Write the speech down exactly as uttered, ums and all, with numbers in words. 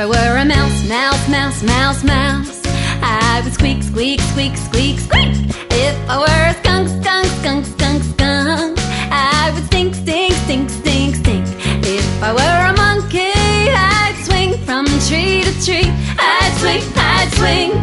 I were a mouse, mouse, mouse, mouse, mouse, I would squeak, squeak, squeak, squeak, squeak. If I were a skunk, skunk, skunk, skunk, skunk, I would stink, stink, stink, stink, stink. If I were a monkey, I'd swing from tree to tree. I'd swing, I'd swing.